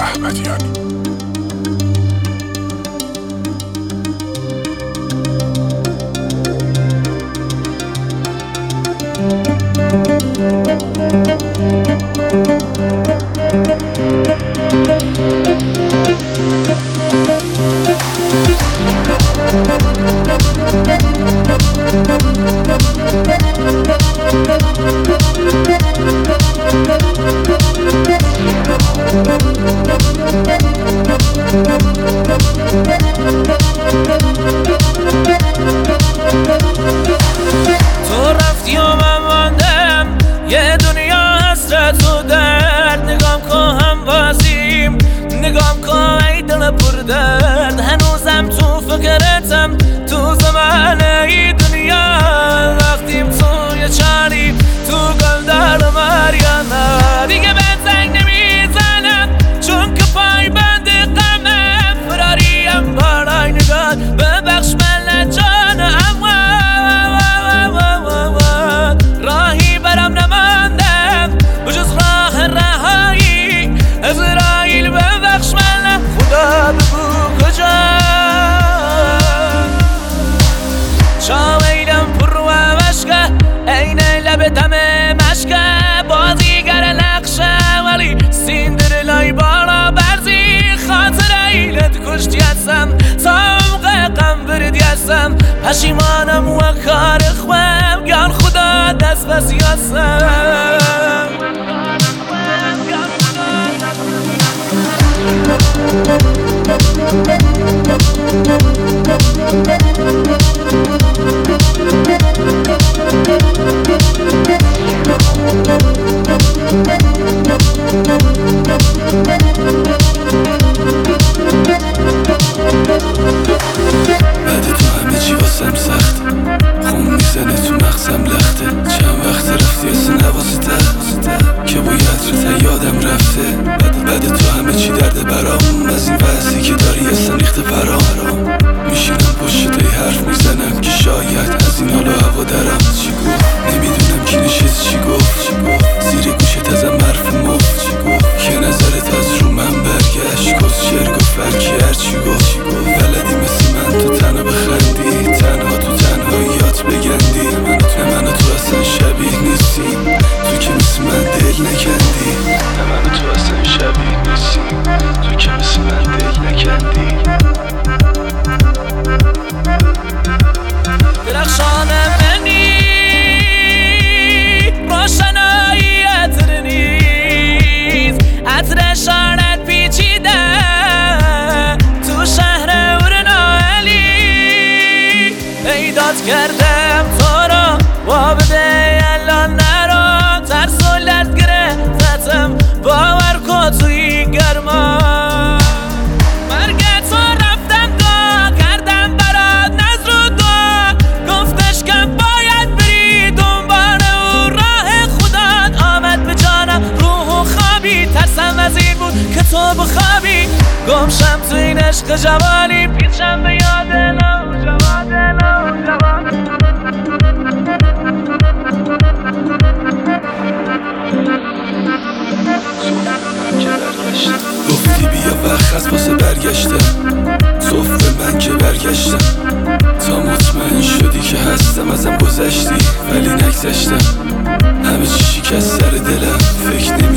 احمدیانی. تو رفتی و من ماندم یه دنیا حسرت و درد. نگام کن هم بازیم، نگام کن ای دل پر درد. هنوزم تو فکرتم، تو زمان ای دنیا. وقتیم توی چاری، تو گلدار مریانه. دیگه به زنگ نمیزنم چون که پای بند غمم. فراریم بالای نگاه، ببخش من جانم. راهی برام نماندم بجز راه رهایی. عزراییل ببخش من، خدا بگو کجا. شاویلم پر و مشکه، عین لب دم مشکه. بازیگر نقشه ولی سیندرلای بالا برزی. خاطر ایلت کشتی هستم، سامق غم بردی هستم. پشیمانم و کار خوام، گان خدا دست بسی هستم. بعد تو همه چی واسم سخته، خون میزنه تو مغزم لخته. چند وقت رفتی اصلا نواسته که با یادرت یادم رفته. بعد تو همه چی درده برام، از این وضعی که داری اصلا ریخته پرام. میشینم پشت تای حرف میزنم که شاید از این حالا هوا درم. چی گفت نمیدونم کی نشست، چی گفت زیر گوشت ازم حرف مفت. چی گفت که نظرت از رو من برگشت، کس شعر گفت برکی هرچی گفت. بلدی مثل من تو تنها بخندی، تنها تو تنهاییات بگندی. منو تو اصلا شبیه نیستیم، تو که مثل من دل نکندی. منو تو اصلا شبیه نیستیم، تو که مثل من دل نکندی. درخشان منی روشنایی عطر نیست، عطر شانت پیچیده تو شهر ورنالی. ایداد کردم تو رو و بده الان نرو. ترس و لرد گرفتم، باور کن توی گرما. مرگ تو رفتم دعا کردم برات نظر و دعا. گفتش که باید بری دنبال او، راه خودت آمد به جانم. روح و خوابی ترسم از این بود که تو بخوابی. گمشم تو این عشق جوانی، پیچم به یاد نوجوان. گفتی بیا وقت از واسه برگشتم، صف به من که برگشتم. تا مطمئن شدی که هستم ازم گذشتی ولی نگذشتم. همه چی شکست سر دلم، فکر